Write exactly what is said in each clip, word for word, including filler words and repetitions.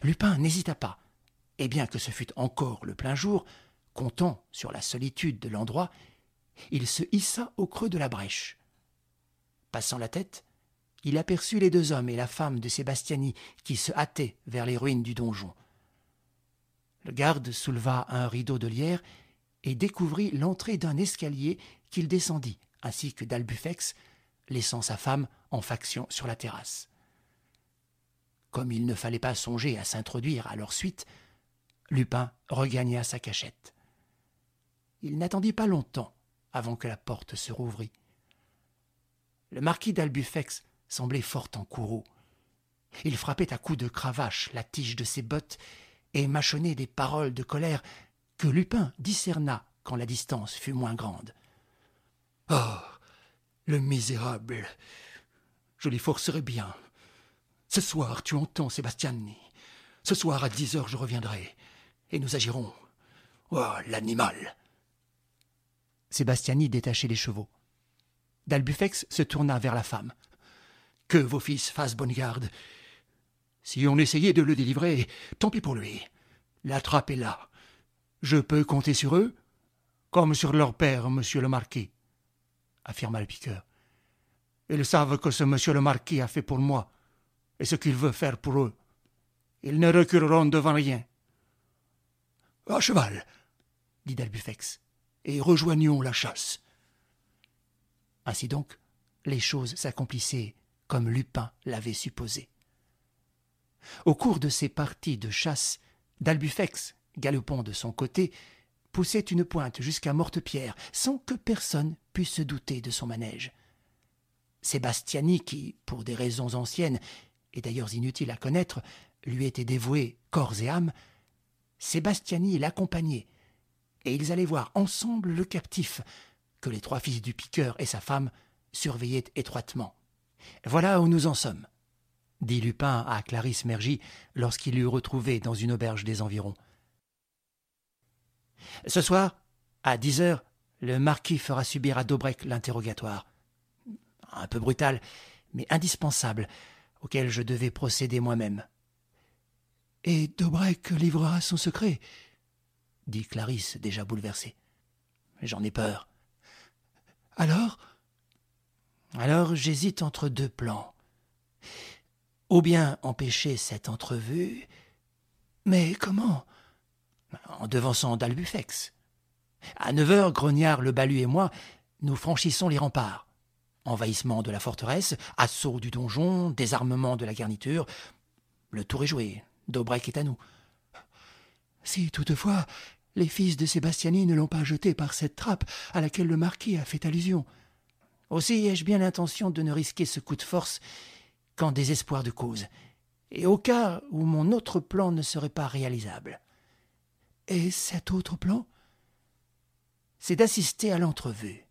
Lupin n'hésita pas, et bien que ce fût encore le plein jour, comptant sur la solitude de l'endroit, il se hissa au creux de la brèche. Passant la tête, il aperçut les deux hommes et la femme de Sébastiani qui se hâtaient vers les ruines du donjon. Le garde souleva un rideau de lierre et découvrit l'entrée d'un escalier qu'il descendit, ainsi que d'Albufex, laissant sa femme en faction sur la terrasse. Comme il ne fallait pas songer à s'introduire à leur suite, Lupin regagna sa cachette. Il n'attendit pas longtemps avant que la porte se rouvrît. Le marquis d'Albufex semblait fort en courroux. Il frappait à coups de cravache la tige de ses bottes et mâchonnait des paroles de colère que Lupin discerna quand la distance fut moins grande. « Oh, le misérable! Je l'y forcerai bien. Ce soir, tu entends, Sébastiani. Ce soir, à dix heures, je reviendrai, et nous agirons. Oh, l'animal !» Sébastiani détachait les chevaux. D'Albufex se tourna vers la femme. « Que vos fils fassent bonne garde. Si on essayait de le délivrer, tant pis pour lui. La trappe est là. Je peux compter sur eux, comme sur leur père, monsieur le marquis, » affirma le piqueur. « Ils savent que ce monsieur le marquis a fait pour moi, et ce qu'il veut faire pour eux. Ils ne reculeront devant rien. »« À cheval !» dit d'Albufex, « et rejoignons la chasse. » Ainsi donc, les choses s'accomplissaient comme Lupin l'avait supposé. Au cours de ces parties de chasse, d'Albufex, galopant de son côté, poussait une pointe jusqu'à Mortepierre, sans que personne pût se douter de son manège. Sébastiani, qui, pour des raisons anciennes, et d'ailleurs inutiles à connaître, lui était dévoué corps et âme, Sébastiani l'accompagnait, et ils allaient voir ensemble le captif, que les trois fils du piqueur et sa femme surveillaient étroitement. « Voilà où nous en sommes, » dit Lupin à Clarisse Mergy lorsqu'il l'eut retrouvé dans une auberge des environs. « Ce soir, à dix heures, le marquis fera subir à Daubrec l'interrogatoire. Un peu brutal, mais indispensable, auquel je devais procéder moi-même. »« Et Daubrec livrera son secret ?» dit Clarisse, déjà bouleversée. « J'en ai peur. »« Alors ?» ?»« Alors j'hésite entre deux plans. Ou bien empêcher cette entrevue, mais comment ? En devançant d'Albufex. À neuf heures, Grognard, le Balu et moi, nous franchissons les remparts. Envahissement de la forteresse, assaut du donjon, désarmement de la garniture. Le tour est joué. Daubrec est à nous. Si toutefois les fils de Sébastiani ne l'ont pas jeté par cette trappe à laquelle le marquis a fait allusion. Aussi ai-je bien l'intention de ne risquer ce coup de force qu'en désespoir de cause, et au cas où mon autre plan ne serait pas réalisable. Et cet autre plan ? C'est d'assister à l'entrevue.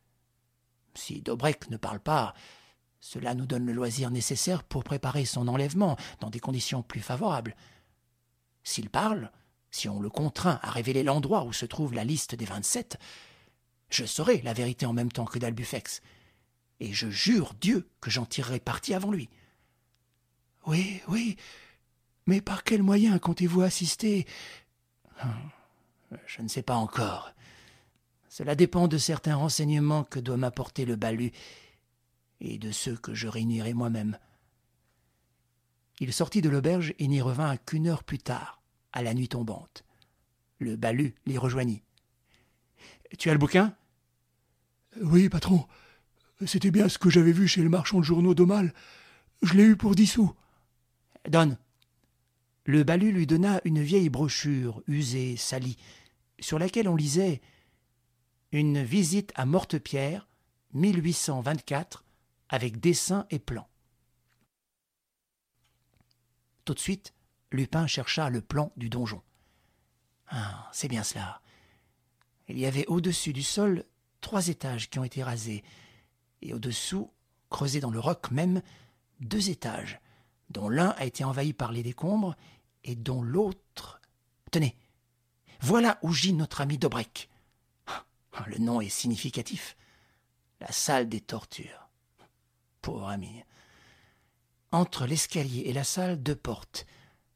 Si Daubrec ne parle pas, cela nous donne le loisir nécessaire pour préparer son enlèvement dans des conditions plus favorables. S'il parle, si on le contraint à révéler l'endroit où se trouve la liste des vingt-sept, je saurai la vérité en même temps que d'Albufex, et je jure Dieu que j'en tirerai parti avant lui. Oui, oui, mais par quel moyen comptez-vous assister ? Je ne sais pas encore. Cela dépend de certains renseignements que doit m'apporter le Balu et de ceux que je réunirai moi-même. Il sortit de l'auberge et n'y revint qu'une heure plus tard, à la nuit tombante. Le Balu l'y rejoignit. « Tu as le bouquin ?»« Oui, patron. C'était bien ce que j'avais vu chez le marchand de journaux d'Aumale. Je l'ai eu pour dix sous. »« Donne. » Le Balu lui donna une vieille brochure, usée, salie, sur laquelle on lisait « Une visite à Mortepierre, mille huit cent vingt-quatre, avec dessin et plan. » Tout de suite, Lupin chercha le plan du donjon. Ah, c'est bien cela. Il y avait au-dessus du sol trois étages qui ont été rasés, et au-dessous, creusés dans le roc même, deux étages, dont l'un a été envahi par les décombres et dont l'autre... Tenez, voilà où gît notre ami Daubrec. Le nom est significatif. La salle des tortures. Pauvre ami. Entre l'escalier et la salle, deux portes.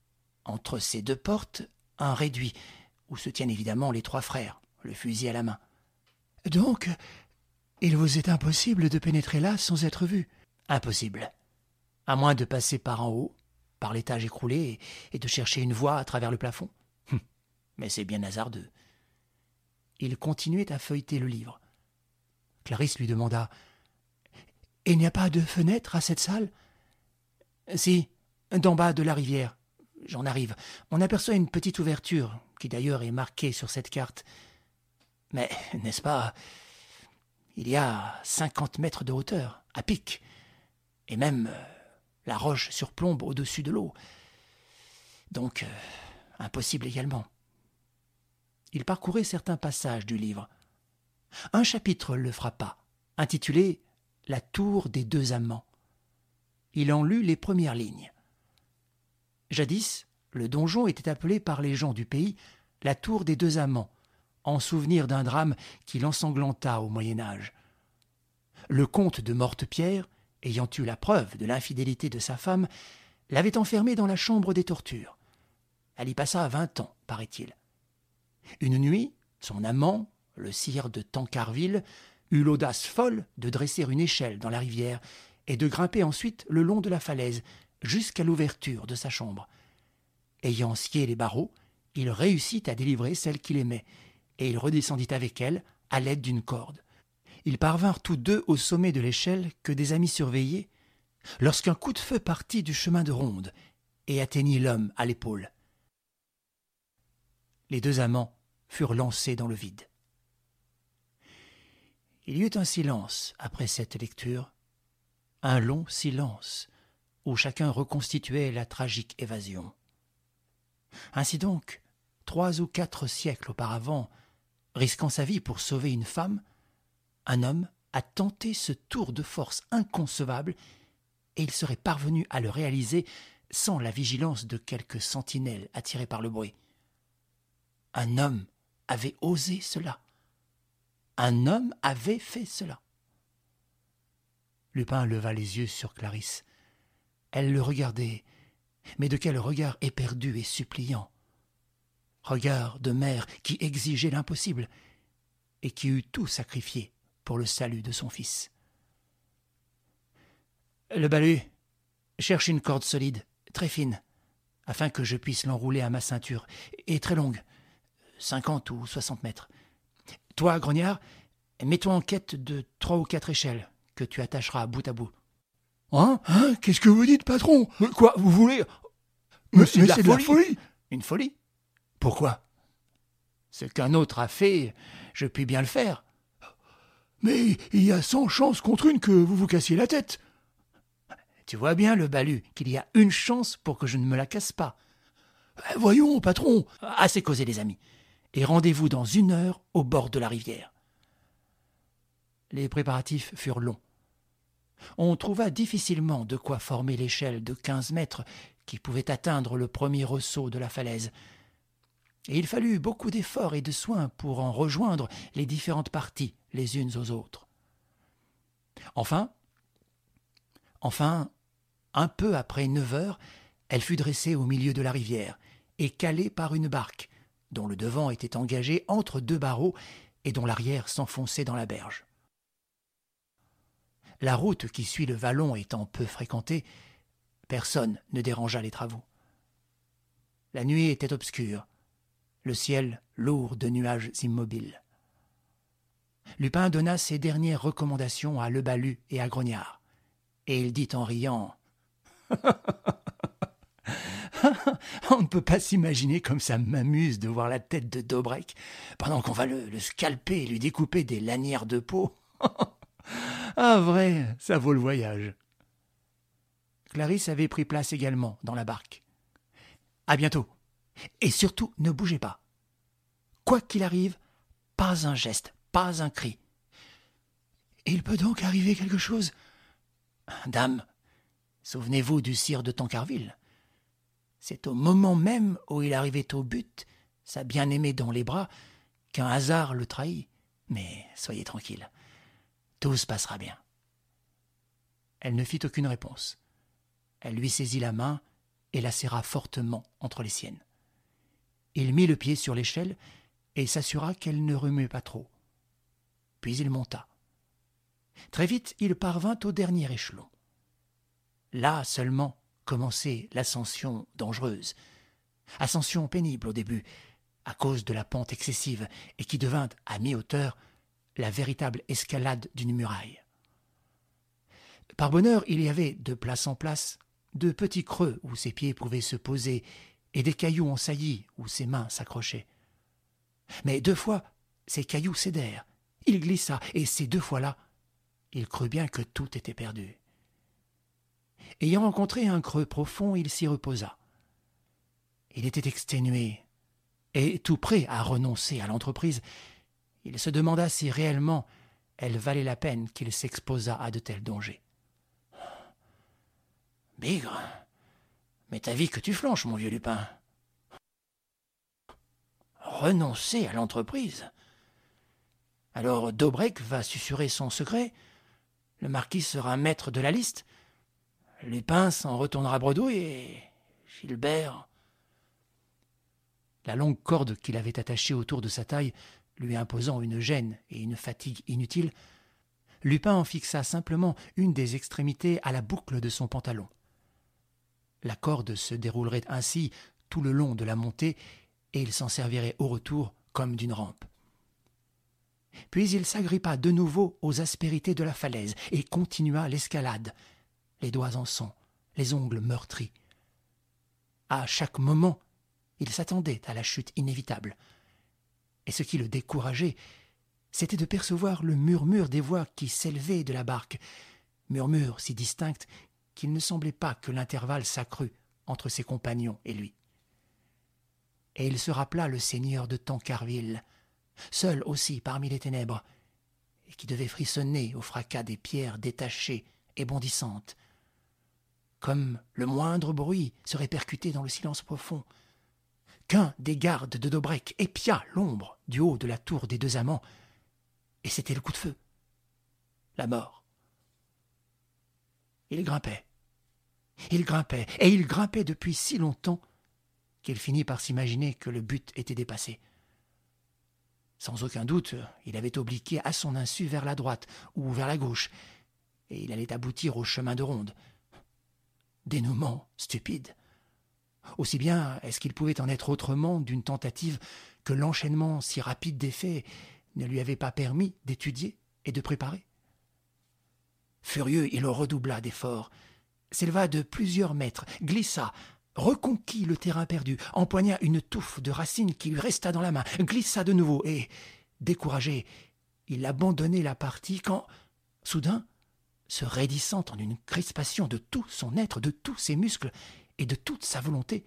entre ces deux portes, un réduit, où se tiennent évidemment les trois frères, le fusil à la main. « Donc, il vous est impossible de pénétrer là sans être vu ?»« Impossible. À moins de passer par en haut, par l'étage écroulé, et, et de chercher une voie à travers le plafond. Hum, mais c'est bien hasardeux. » Il continuait à feuilleter le livre. Clarisse lui demanda « Il n'y a pas de fenêtre à cette salle ?»« Si, d'en bas de la rivière. J'en arrive. On aperçoit une petite ouverture, qui d'ailleurs est marquée sur cette carte. Mais, n'est-ce pas, il y a cinquante mètres de hauteur, à pic, et même euh, la roche surplombe au-dessus de l'eau. Donc, euh, impossible également. » Il parcourait certains passages du livre. Un chapitre le frappa, intitulé « La tour des deux amants ». Il en lut les premières lignes. Jadis, le donjon était appelé par les gens du pays la tour des deux amants, en souvenir d'un drame qui l'ensanglanta au Moyen-Âge. Le comte de Mortepierre, ayant eu la preuve de l'infidélité de sa femme, l'avait enfermé dans la chambre des tortures. Elle y passa vingt ans, paraît-il. Une nuit, son amant, le sire de Tancarville, eut l'audace folle de dresser une échelle dans la rivière et de grimper ensuite le long de la falaise jusqu'à l'ouverture de sa chambre. Ayant scié les barreaux, il réussit à délivrer celle qu'il aimait, et il redescendit avec elle à l'aide d'une corde. Ils parvinrent tous deux au sommet de l'échelle que des amis surveillaient, lorsqu'un coup de feu partit du chemin de ronde et atteignit l'homme à l'épaule. Les deux amants furent lancés dans le vide. Il y eut un silence après cette lecture, un long silence, où chacun reconstituait la tragique évasion. Ainsi donc, trois ou quatre siècles auparavant, risquant sa vie pour sauver une femme, un homme a tenté ce tour de force inconcevable et il serait parvenu à le réaliser sans la vigilance de quelques sentinelles attirées par le bruit. Un homme avait osé cela. Un homme avait fait cela. Lupin leva les yeux sur Clarisse. Elle le regardait, mais de quel regard éperdu et suppliant. Regard de mère qui exigeait l'impossible et qui eût tout sacrifié pour le salut de son fils. « Le Balu, cherche une corde solide, très fine, afin que je puisse l'enrouler à ma ceinture, et très longue, cinquante ou soixante mètres. Toi, Grognard, mets-toi en quête de trois ou quatre échelles que tu attacheras bout à bout. »« Hein, hein, qu'est-ce que vous dites, patron ? Quoi, vous voulez ? Mais c'est de, la, de folie. la folie. Une folie ? Pourquoi ? Ce qu'un autre a fait, je puis bien le faire. »« Mais il y a cent chances contre une que vous vous cassiez la tête. »« Tu vois bien, le Balu, qu'il y a une chance pour que je ne me la casse pas. »« Voyons, patron. » »« Assez causé, les amis. Et rendez-vous dans une heure au bord de la rivière. » Les préparatifs furent longs. On trouva difficilement de quoi former l'échelle de quinze mètres qui pouvait atteindre le premier ressaut de la falaise. Et il fallut beaucoup d'efforts et de soins pour en rejoindre les différentes parties les unes aux autres. Enfin, enfin, un peu après neuf heures, elle fut dressée au milieu de la rivière et calée par une barque, dont le devant était engagé entre deux barreaux et dont l'arrière s'enfonçait dans la berge. La route qui suit le vallon étant peu fréquentée, personne ne dérangea les travaux. La nuit était obscure, le ciel lourd de nuages immobiles. Lupin donna ses dernières recommandations à Le Balu et à Grognard, et il dit en riant « On ne peut pas s'imaginer comme ça m'amuse de voir la tête de Dobrek pendant qu'on va le, le scalper et lui découper des lanières de peau. Ah vrai, ça vaut le voyage. » Clarisse avait pris place également dans la barque. « À bientôt. Et surtout, ne bougez pas. Quoi qu'il arrive, pas un geste, pas un cri. »« Il peut donc arriver quelque chose ? » ?»« Dame, souvenez-vous du sire de Tancarville. C'est au moment même où il arrivait au but, sa bien-aimée dans les bras, qu'un hasard le trahit. Mais soyez tranquille, tout se passera bien. » Elle ne fit aucune réponse. Elle lui saisit la main et la serra fortement entre les siennes. Il mit le pied sur l'échelle et s'assura qu'elle ne remuait pas trop. Puis il monta. Très vite, il parvint au dernier échelon. Là seulement commençait l'ascension dangereuse. Ascension pénible au début, à cause de la pente excessive, et qui devint, à mi-hauteur, la véritable escalade d'une muraille. Par bonheur, il y avait, de place en place, de petits creux où ses pieds pouvaient se poser, et des cailloux en saillie où ses mains s'accrochaient. Mais deux fois, ces cailloux cédèrent. Il glissa, et ces deux fois-là, il crut bien que tout était perdu. Ayant rencontré un creux profond, il s'y reposa. Il était exténué, et tout prêt à renoncer à l'entreprise, il se demanda si réellement elle valait la peine qu'il s'exposât à de tels dangers. « Bigre, mais t'as vu que tu flanches, mon vieux Lupin. Renoncer à l'entreprise. Alors Daubrec va susurrer son secret, le marquis sera maître de la liste, Lupin s'en retournera bredouille et Gilbert... » La longue corde qu'il avait attachée autour de sa taille, lui imposant une gêne et une fatigue inutiles, Lupin en fixa simplement une des extrémités à la boucle de son pantalon. La corde se déroulerait ainsi tout le long de la montée et il s'en servirait au retour comme d'une rampe. Puis il s'agrippa de nouveau aux aspérités de la falaise et continua l'escalade, les doigts en sang, les ongles meurtris. À chaque moment, il s'attendait à la chute inévitable. Et ce qui le décourageait, c'était de percevoir le murmure des voix qui s'élevaient de la barque, murmure si distinct qu'il ne semblait pas que l'intervalle s'accrût entre ses compagnons et lui. Et il se rappela le seigneur de Tancarville, seul aussi parmi les ténèbres, et qui devait frissonner au fracas des pierres détachées et bondissantes. Comme le moindre bruit se répercutait dans le silence profond, qu'un des gardes de Daubrec épia l'ombre du haut de la tour des deux amants, et c'était le coup de feu. La mort. Il grimpait. Il grimpait, et il grimpait depuis si longtemps qu'il finit par s'imaginer que le but était dépassé. Sans aucun doute, il avait obliqué à son insu vers la droite ou vers la gauche, et il allait aboutir au chemin de ronde. Dénouement stupide. Aussi bien est-ce qu'il pouvait en être autrement d'une tentative que l'enchaînement si rapide des faits ne lui avait pas permis d'étudier et de préparer. Furieux, il redoubla d'efforts, s'éleva de plusieurs mètres, glissa, reconquit le terrain perdu, empoigna une touffe de racines qui lui resta dans la main, glissa de nouveau et, découragé, il abandonnait la partie quand, soudain, se raidissant en une crispation de tout son être, de tous ses muscles et de toute sa volonté,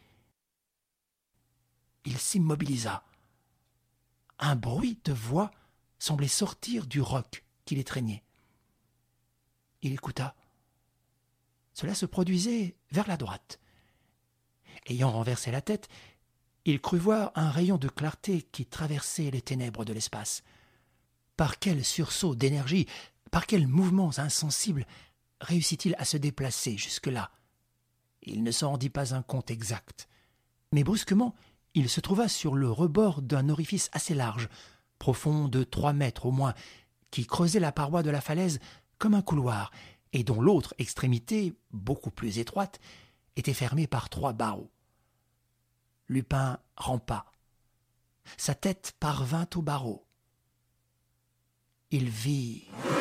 il s'immobilisa. Un bruit de voix semblait sortir du roc qui l'étreignait. Il écouta. Cela se produisait vers la droite. Ayant renversé la tête, il crut voir un rayon de clarté qui traversait les ténèbres de l'espace. Par quel sursaut d'énergie, par quels mouvements insensibles réussit-il à se déplacer jusque-là? Il ne s'en rendit pas un compte exact. Mais brusquement, il se trouva sur le rebord d'un orifice assez large, profond de trois mètres au moins, qui creusait la paroi de la falaise comme un couloir, et dont l'autre extrémité, beaucoup plus étroite, était fermée par trois barreaux. Lupin rampa. Sa tête parvint aux barreaux. Il vit